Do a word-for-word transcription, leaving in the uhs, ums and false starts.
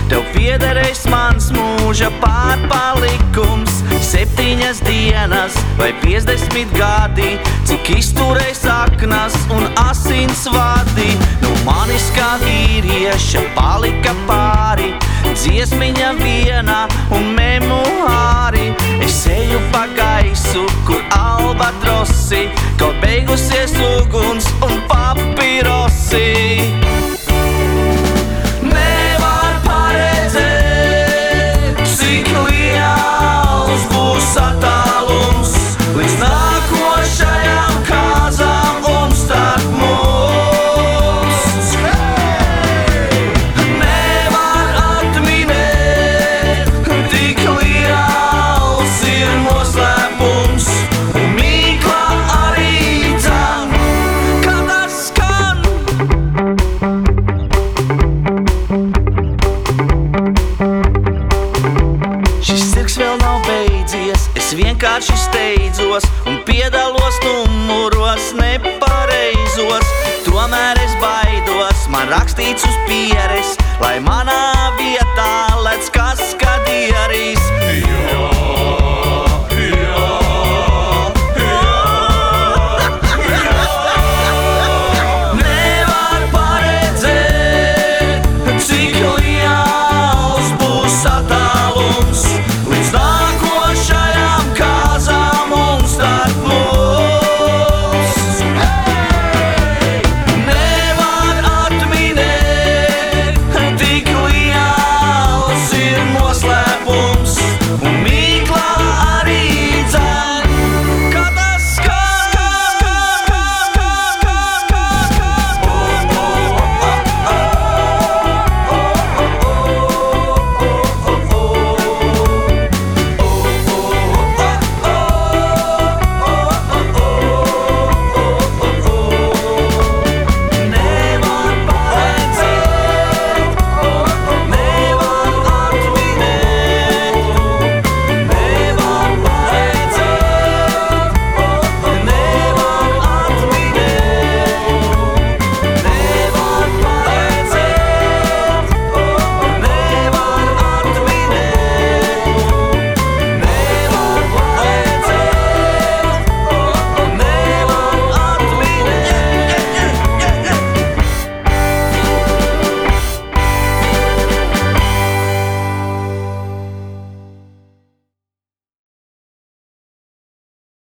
Tev piederēs mans mūža pārpalikums, septiņas dienas vai piecdesmit gadi, cik izturēs aknas un asins vadi. Nu manis kā vīrieša palika pāri, dziesmiņa viena un memuāri. Es eju pa gaisu, kur albatrosi, kaut beigusies uguns un papirosi. Attālums līdz nākošajām kāzām un starp mums. Nevar atminēt, tik liels ir noslēpums, un mīkla arī dzan, kad tas skan. Šis cirks vēl nav beidzies, es vienkārši steidzos un piedalos numuros nepareizos. Tomēr es baidos, man rakstīts uz pieres, lai manā vietā lec kas, kad ieris.